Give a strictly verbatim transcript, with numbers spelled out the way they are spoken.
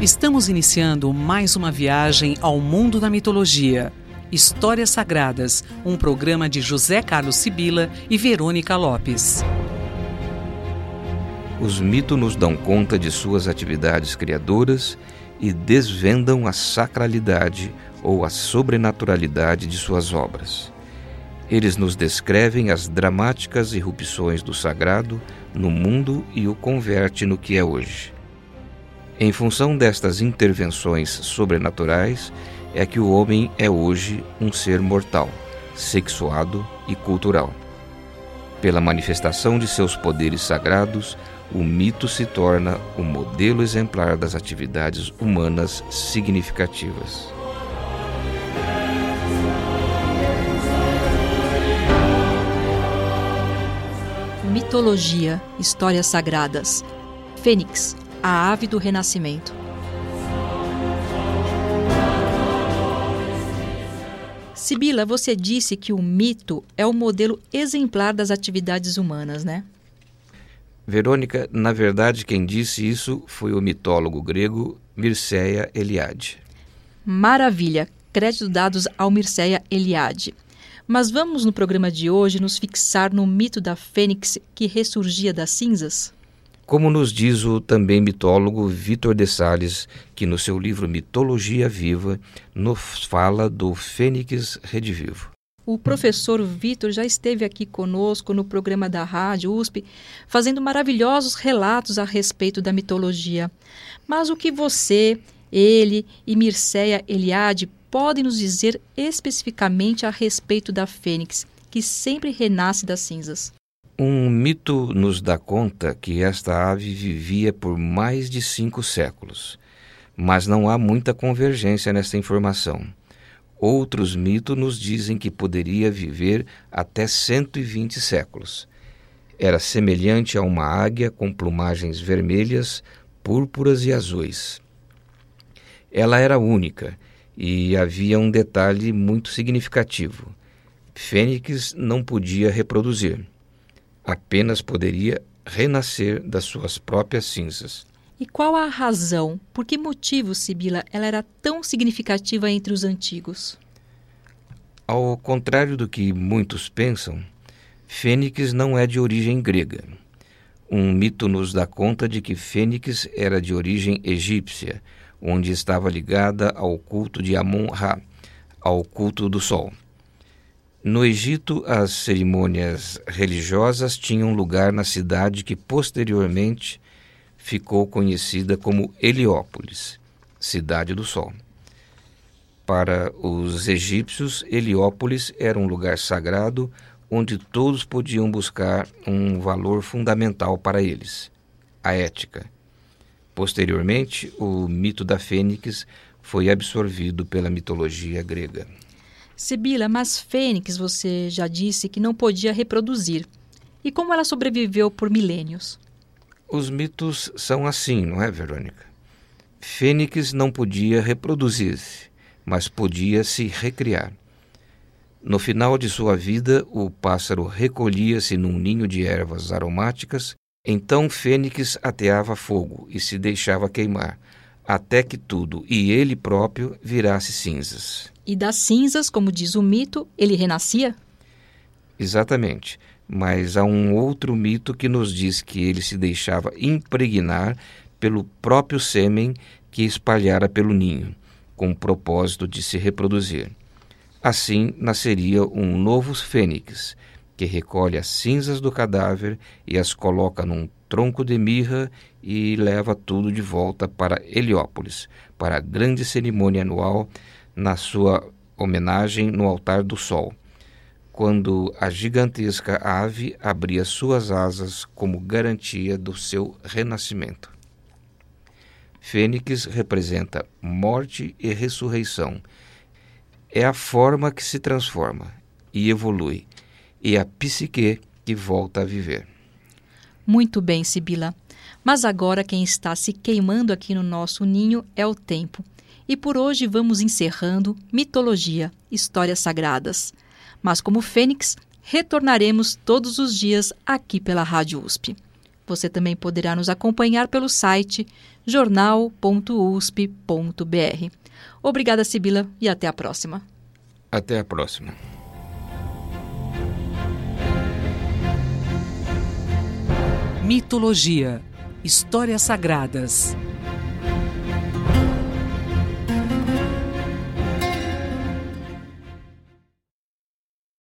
Estamos iniciando mais uma viagem ao mundo da mitologia. Histórias Sagradas, um programa de José Carlos Sibila e Verônica Lopes. Os mitos nos dão conta de suas atividades criadoras e desvendam a sacralidade ou a sobrenaturalidade de suas obras. Eles nos descrevem as dramáticas irrupções do sagrado no mundo e o converte no que é hoje. Em função destas intervenções sobrenaturais, é que o homem é hoje um ser mortal, sexuado e cultural. Pela manifestação de seus poderes sagrados, o mito se torna o modelo exemplar das atividades humanas significativas. Mitologia, Histórias Sagradas. Fênix, a ave do renascimento. Sibila, você disse que o mito é o modelo exemplar das atividades humanas, né? Verônica, na verdade, quem disse isso foi o mitólogo grego Mircea Eliade. Maravilha! Crédito dados ao Mircea Eliade. Mas vamos no programa de hoje nos fixar no mito da fênix que ressurgia das cinzas? Como nos diz o também mitólogo Vítor de Sales, que no seu livro Mitologia Viva nos fala do Fênix Redivivo. O professor Vítor já esteve aqui conosco no programa da Rádio U S P, fazendo maravilhosos relatos a respeito da mitologia. Mas o que você, ele e Mircea Eliade podem nos dizer especificamente a respeito da fênix, que sempre renasce das cinzas? Um mito nos dá conta que esta ave vivia por mais de cinco séculos, mas não há muita convergência nesta informação. Outros mitos nos dizem que poderia viver até cento e vinte séculos. Era semelhante a uma águia com plumagens vermelhas, púrpuras e azuis. Ela era única e havia um detalhe muito significativo. Fênix não podia reproduzir. Apenas poderia renascer das suas próprias cinzas. E qual a razão? Por que motivo, Sibila, ela era tão significativa entre os antigos? Ao contrário do que muitos pensam, Fênix não é de origem grega. Um mito nos dá conta de que Fênix era de origem egípcia, onde estava ligada ao culto de Amon-Ra, ao culto do sol. No Egito, as cerimônias religiosas tinham lugar na cidade que posteriormente ficou conhecida como Heliópolis, Cidade do Sol. Para os egípcios, Heliópolis era um lugar sagrado onde todos podiam buscar um valor fundamental para eles, a ética. Posteriormente, o mito da fênix foi absorvido pela mitologia grega. Sibila, mas fênix você já disse que não podia reproduzir. E como ela sobreviveu por milênios? Os mitos são assim, não é, Verônica? Fênix não podia reproduzir-se, mas podia se recriar. No final de sua vida, o pássaro recolhia-se num ninho de ervas aromáticas, então Fênix ateava fogo e se deixava queimar, até que tudo, e ele próprio, virasse cinzas. E das cinzas, como diz o mito, ele renascia? Exatamente, mas há um outro mito que nos diz que ele se deixava impregnar pelo próprio sêmen que espalhara pelo ninho, com o propósito de se reproduzir. Assim nasceria um novo fênix, que recolhe as cinzas do cadáver e as coloca num tronco de mirra e leva tudo de volta para Heliópolis, para a grande cerimônia anual na sua homenagem no altar do sol, quando a gigantesca ave abria suas asas como garantia do seu renascimento. Fênix representa morte e ressurreição. É a forma que se transforma e evolui, e a psique que volta a viver. Muito bem, Sibila. Mas agora quem está se queimando aqui no nosso ninho é o tempo. E por hoje vamos encerrando Mitologia, Histórias Sagradas. Mas como Fênix, retornaremos todos os dias aqui pela Rádio U S P. Você também poderá nos acompanhar pelo site jornal ponto u s p ponto b r. Obrigada, Sibila, e até a próxima. Até a próxima. Mitologia, histórias sagradas.